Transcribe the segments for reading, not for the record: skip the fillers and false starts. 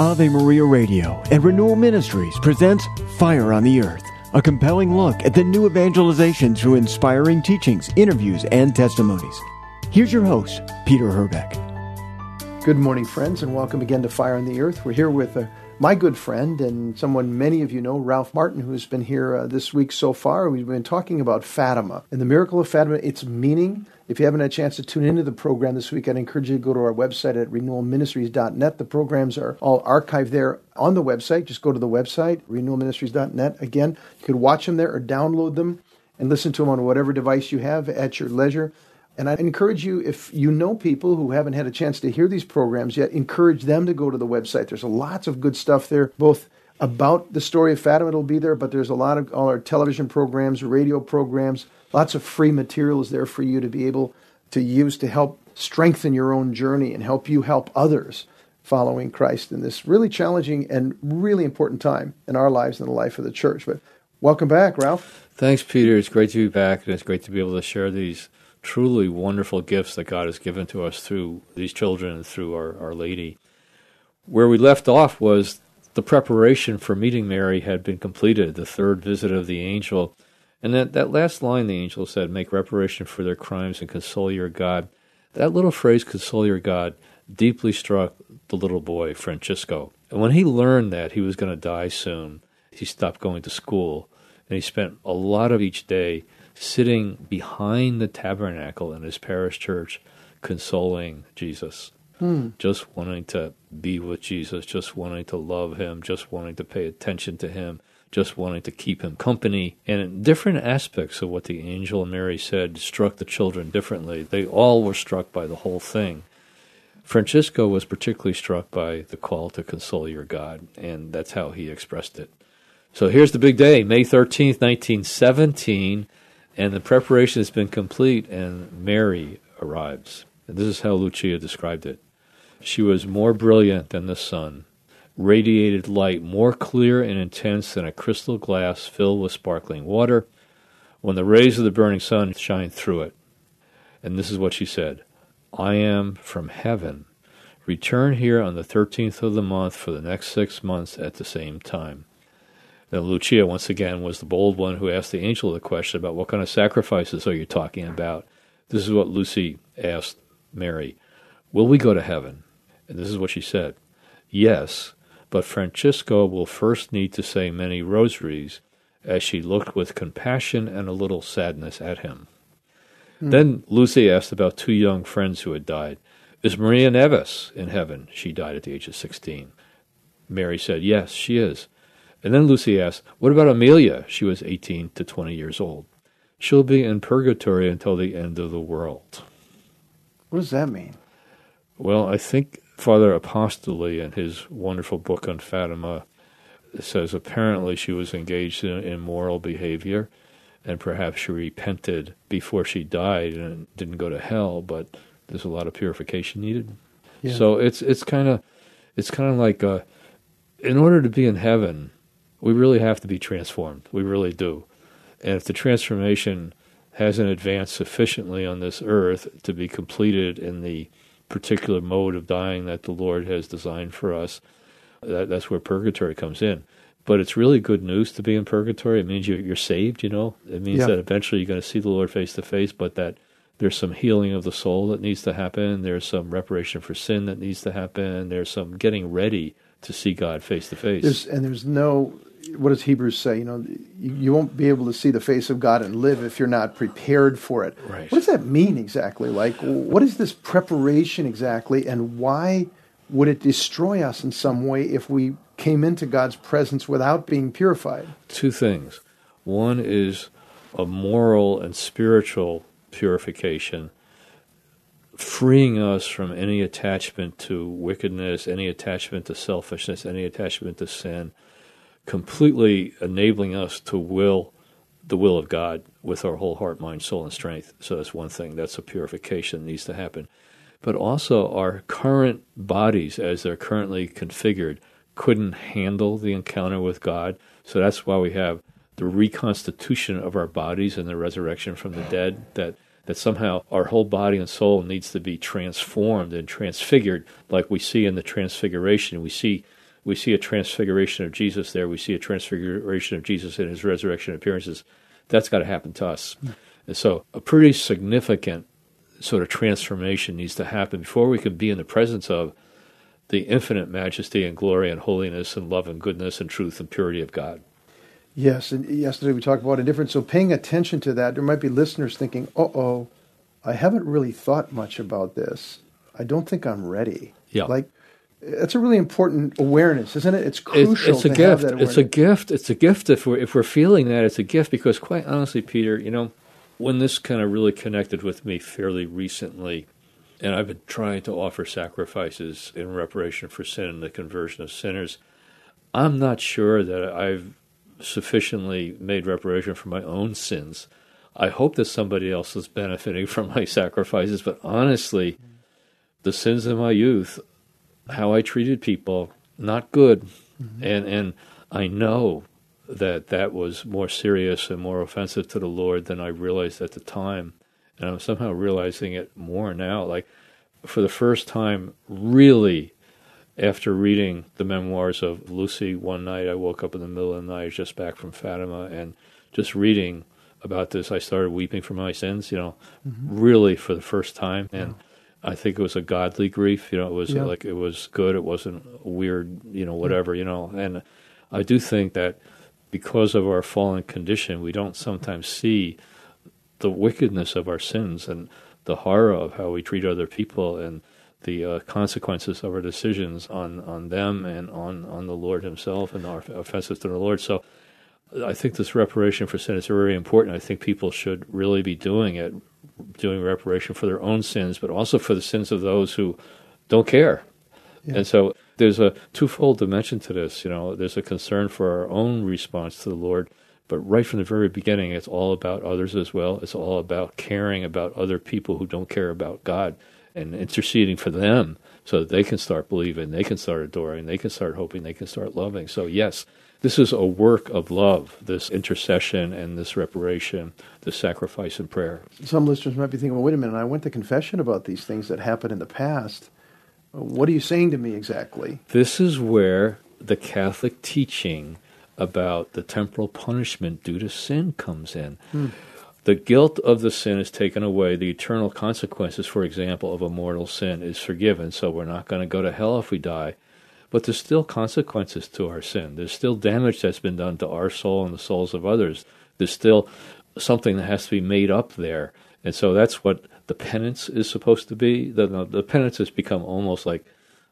Ave Maria Radio and Renewal Ministries presents Fire on the Earth, a compelling look at the new evangelization through inspiring teachings, interviews, and testimonies. Here's your host, Peter Herbeck. Good morning, friends, and welcome again to Fire on the Earth. We're here with my good friend and someone many of you know, Ralph Martin, who's been here this week so far. We've been talking about Fatima and the miracle of Fatima, its meaning. If you haven't had a chance to tune into the program this week, I'd encourage you to go to our website at renewalministries.net. The programs are all archived there on the website. Just go to the website, renewalministries.net. Again, you could watch them there or download them and listen to them on whatever device you have at your leisure. And I'd encourage you, if you know people who haven't had a chance to hear these programs yet, encourage them to go to the website. There's lots of good stuff there, both about the story of Fatima, it'll be there, but there's a lot of all our television programs, radio programs, lots of free materials there for you to be able to use to help strengthen your own journey and help you help others following Christ in this really challenging and really important time in our lives and the life of the church. But welcome back, Ralph. Thanks, Peter. It's great to be back, and it's great to be able to share these truly wonderful gifts that God has given to us through these children and through Our Lady. Where we left off was the preparation for meeting Mary had been completed, the third visit of the angel. And that last line the angel said, make reparation for their crimes and console your God. That little phrase, console your God, deeply struck the little boy, Francisco. And when he learned that he was going to die soon, he stopped going to school. And he spent a lot of each day sitting behind the tabernacle in his parish church, consoling Jesus. Just wanting to be with Jesus, just wanting to love him, just wanting to pay attention to him, just wanting to keep him company. And different aspects of what the angel Mary said struck the children differently. They all were struck by the whole thing. Francisco was particularly struck by the call to console your God, and that's how he expressed it. So here's the big day, May 13th, 1917, and the preparation has been complete, and Mary arrives. And this is how Lucia described it. She was more brilliant than the sun, radiated light more clear and intense than a crystal glass filled with sparkling water, when the rays of the burning sun shine through it. And this is what she said, I am from heaven. Return here on the 13th of the month for the next 6 months at the same time. Now, Lucia, once again, was the bold one who asked the angel the question about what kind of sacrifices are you talking about. This is what Lucy asked Mary. Will we go to heaven? And this is what she said. Yes, but Francisco will first need to say many rosaries, as she looked with compassion and a little sadness at him. Then Lucy asked about two young friends who had died. Is Maria Neves in heaven? She died at the age of 16. Mary said, yes, she is. And then Lucy asked, what about Amelia? She was 18 to 20 years old. She'll be in purgatory until the end of the world. What does that mean? Well, I think Father Apostoli, in his wonderful book on Fatima, says apparently she was engaged in immoral behavior, and perhaps she repented before she died and didn't go to hell, but there's a lot of purification needed. Yeah. So it's kind of like in order to be in heaven, we really have to be transformed. We really do. And if the transformation hasn't advanced sufficiently on this earth to be completed in the particular mode of dying that the Lord has designed for us, that's where purgatory comes in. But it's really good news to be in purgatory. It means you're saved, It means that eventually you're going to see the Lord face to face, but that there's some healing of the soul that needs to happen. There's some reparation for sin that needs to happen. There's some getting ready to see God face to face. There's no, what does Hebrews say? You won't be able to see the face of God and live if you're not prepared for it. Right. What does that mean exactly? Like, what is this preparation exactly, and why would it destroy us in some way if we came into God's presence without being purified? Two things. One is a moral and spiritual purification, freeing us from any attachment to wickedness, any attachment to selfishness, any attachment to sin, completely enabling us to will the will of God with our whole heart, mind, soul, and strength. So that's one thing. That's a purification that needs to happen. But also our current bodies, as they're currently configured, couldn't handle the encounter with God. So that's why we have the reconstitution of our bodies and the resurrection from the dead, that somehow our whole body and soul needs to be transformed and transfigured, like we see in the Transfiguration. We see We see a transfiguration of Jesus there. We see a transfiguration of Jesus in his resurrection appearances. That's got to happen to us. And so a pretty significant sort of transformation needs to happen before we can be in the presence of the infinite majesty and glory and holiness and love and goodness and truth and purity of God. Yes, and yesterday we talked about indifference. So paying attention to that, there might be listeners thinking, uh-oh, I haven't really thought much about this. I don't think I'm ready. Yeah. Like, that's a really important awareness, isn't it? It's crucial it's a to gift. have that awareness. It's a gift. It's a gift if we're feeling that. It's a gift because, quite honestly, Peter, when this kind of really connected with me fairly recently, and I've been trying to offer sacrifices in reparation for sin and the conversion of sinners, I'm not sure that I've sufficiently made reparation for my own sins. I hope that somebody else is benefiting from my sacrifices, but honestly, the sins of my youth, how I treated people, not good. And I know that was more serious and more offensive to the Lord than I realized at the time. And I'm somehow realizing it more now. Like, for the first time, really, after reading the memoirs of Lucy one night, I woke up in the middle of the night, just back from Fatima, and just reading about this, I started weeping for my sins, really for the first time. And I think it was a godly grief. It was like, it was good. It wasn't weird, whatever, And I do think that because of our fallen condition, we don't sometimes see the wickedness of our sins and the horror of how we treat other people and the consequences of our decisions on them and on the Lord himself and our offenses to the Lord. So I think this reparation for sin is very important. I think people should really be doing it, doing reparation for their own sins, but also for the sins of those who don't care. Yeah. And so there's a twofold dimension to this. There's a concern for our own response to the Lord, but right from the very beginning, it's all about others as well. It's all about caring about other people who don't care about God and interceding for them so that they can start believing, they can start adoring, they can start hoping, they can start loving. So yes, this is a work of love, this intercession and this reparation, this sacrifice and prayer. Some listeners might be thinking, well, wait a minute, I went to confession about these things that happened in the past. What are you saying to me exactly? This is where the Catholic teaching about the temporal punishment due to sin comes in. The guilt of the sin is taken away. The eternal consequences, for example, of a mortal sin is forgiven, so we're not going to go to hell if we die. But there's still consequences to our sin. There's still damage that's been done to our soul and the souls of others. There's still something that has to be made up there. And so that's what the penance is supposed to be. The penance has become almost like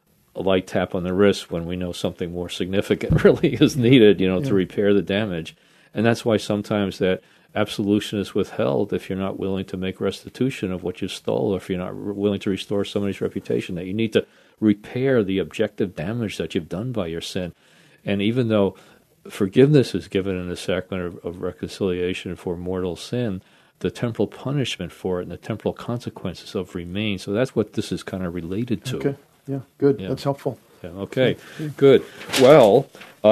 a light tap on the wrist when we know something more significant really is needed, to repair the damage. And that's why sometimes that absolution is withheld if you're not willing to make restitution of what you stole, or if you're not willing to restore somebody's reputation, that you need to repair the objective damage that you've done by your sin. And even though forgiveness is given in the sacrament of reconciliation for mortal sin, the temporal punishment for it and the temporal consequences of remain. So that's what this is kind of related to. Okay. Yeah, good. Yeah. That's helpful. Yeah, okay, good. Well,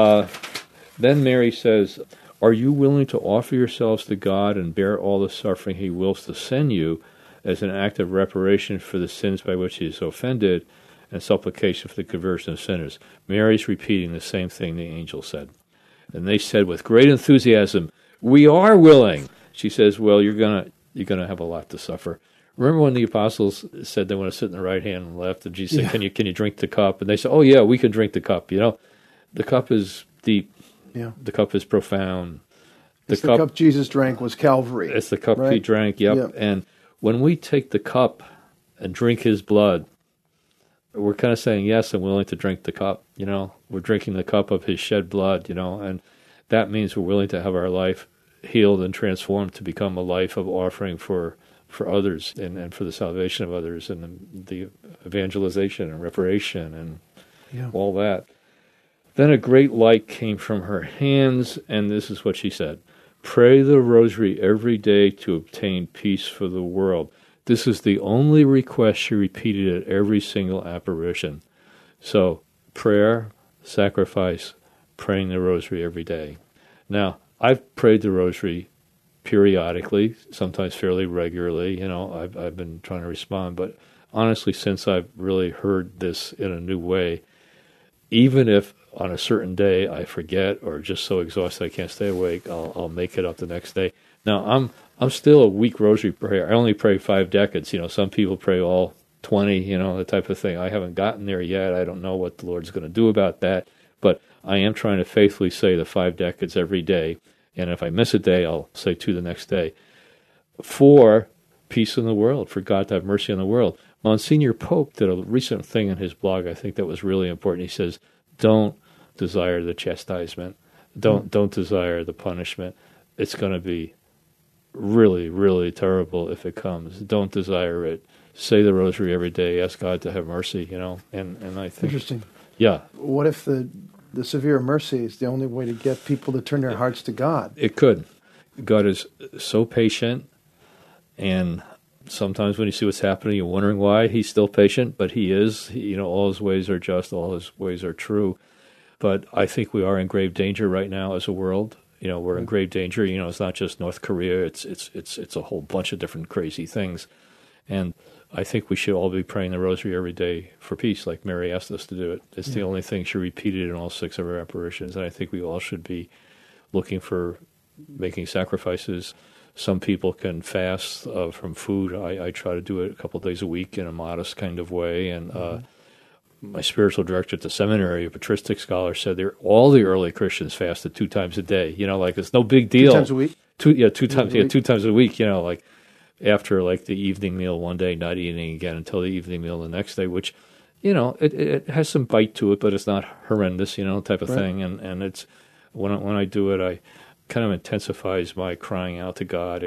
then Mary says, are you willing to offer yourselves to God and bear all the suffering he wills to send you as an act of reparation for the sins by which he is offended and supplication for the conversion of sinners? Mary's repeating the same thing the angel said. And they said with great enthusiasm, we are willing. She says, well, you're gonna have a lot to suffer. Remember when the apostles said they want to sit in the right hand and left, and Jesus said, can you drink the cup? And they said, oh yeah, we can drink the cup. The cup is deep. Yeah. The cup is profound. The cup Jesus drank was Calvary. It's the cup he drank, yep. And when we take the cup and drink his blood, we're kind of saying, yes, I'm willing to drink the cup. We're drinking the cup of his shed blood, and that means we're willing to have our life healed and transformed to become a life of offering for others and for the salvation of others and the evangelization and reparation and all that. Then a great light came from her hands, and this is what she said. Pray the rosary every day to obtain peace for the world. This is the only request she repeated at every single apparition. So, prayer, sacrifice, praying the rosary every day. Now, I've prayed the rosary periodically, sometimes fairly regularly. I've been trying to respond, but honestly, since I've really heard this in a new way, even if on a certain day I forget or just so exhausted I can't stay awake, I'll make it up the next day. Now, I'm still a weak rosary prayer. I only pray 5 decades. Some people pray all 20, the type of thing. I haven't gotten there yet. I don't know what the Lord's going to do about that. But I am trying to faithfully say the 5 decades every day. And if I miss a day, I'll say 2 the next day. For peace in the world, for God to have mercy on the world. Monsignor Pope did a recent thing in his blog, I think that was really important. He says, don't desire the chastisement. Don't desire the punishment. It's going to be really, really terrible if it comes. Don't desire it. Say the rosary every day. Ask God to have mercy, And I think... Interesting. Yeah. What if the severe mercy is the only way to get people to turn their hearts to God? It could. God is so patient, and sometimes when you see what's happening, you're wondering why he's still patient, but he is. All his ways are just, all his ways are true. But I think we are in grave danger right now as a world. We're in grave danger. It's not just North Korea. It's a whole bunch of different crazy things. And I think we should all be praying the rosary every day for peace, like Mary asked us to do it. It's the only thing she repeated in all 6 of her apparitions. And I think we all should be looking for making sacrifices. Some people can fast from food. I try to do it a couple of days a week in a modest kind of way. And my spiritual director at the seminary, a patristic scholar, said all the early Christians fasted 2 times a day. It's no big deal. 2 times a week? 2 times a week, like after the evening meal one day, not eating again until the evening meal the next day, which, it has some bite to it, but it's not horrendous, type of thing. And it's, when I do it, I kind of intensifies my crying out to God.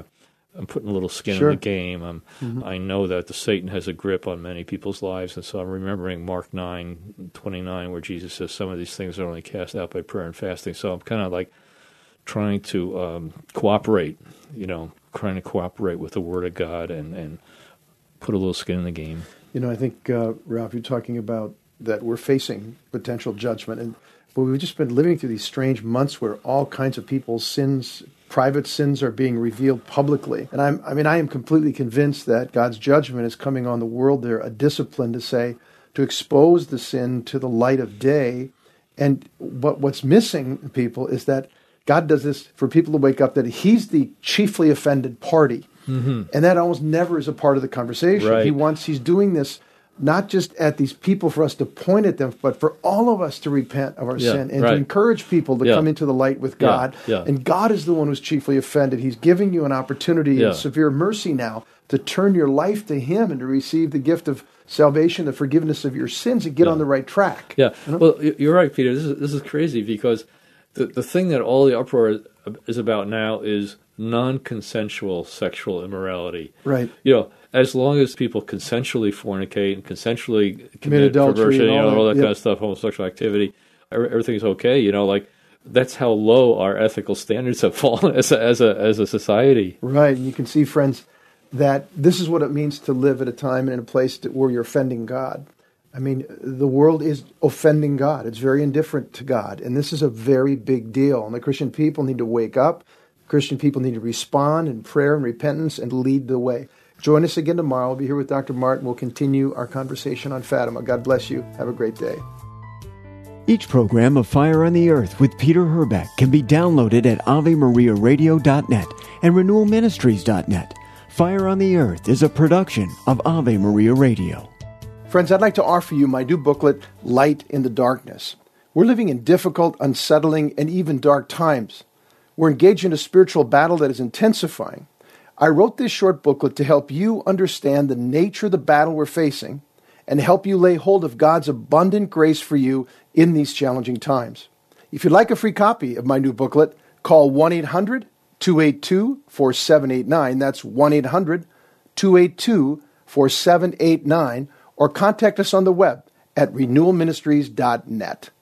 I'm putting a little skin in the game. I know that the Satan has a grip on many people's lives, and so I'm remembering Mark 9:29, where Jesus says some of these things are only cast out by prayer and fasting. So I'm kind of trying to cooperate, trying to cooperate with the Word of God and put a little skin in the game. I think, Ralph, you're talking about that we're facing potential judgment, but we've just been living through these strange months where all kinds of people's sins, private sins, are being revealed publicly. And I am completely convinced that God's judgment is coming on the world. There, a discipline to expose the sin to the light of day. And what's missing, people, is that God does this for people to wake up that he's the chiefly offended party. Mm-hmm. And that almost never is a part of the conversation. Right. He's doing this not just at these people for us to point at them, but for all of us to repent of our sin and to encourage people to come into the light with God. Yeah. And God is the one who's chiefly offended. He's giving you an opportunity in severe mercy now to turn your life to him and to receive the gift of salvation, the forgiveness of your sins, and get on the right track. Yeah. Well, you're right, Peter. This is crazy because the thing that all the uproar is about now is non-consensual sexual immorality. Right. As long as people consensually fornicate and consensually commit adultery perversion, all that kind of stuff, homosexual activity, everything's okay. That's how low our ethical standards have fallen as a society. Right. And you can see, friends, that this is what it means to live at a time and in a place where you're offending God. The world is offending God. It's very indifferent to God. And this is a very big deal. And the Christian people need to wake up. Christian people need to respond in prayer and repentance and lead the way. Join us again tomorrow. We'll be here with Dr. Martin. We'll continue our conversation on Fatima. God bless you. Have a great day. Each program of Fire on the Earth with Peter Herbeck can be downloaded at AveMariaRadio.net and RenewalMinistries.net. Fire on the Earth is a production of Ave Maria Radio. Friends, I'd like to offer you my new booklet, Light in the Darkness. We're living in difficult, unsettling, and even dark times. We're engaged in a spiritual battle that is intensifying. I wrote this short booklet to help you understand the nature of the battle we're facing and help you lay hold of God's abundant grace for you in these challenging times. If you'd like a free copy of my new booklet, call 1-800-282-4789. That's 1-800-282-4789, or contact us on the web at renewalministries.net.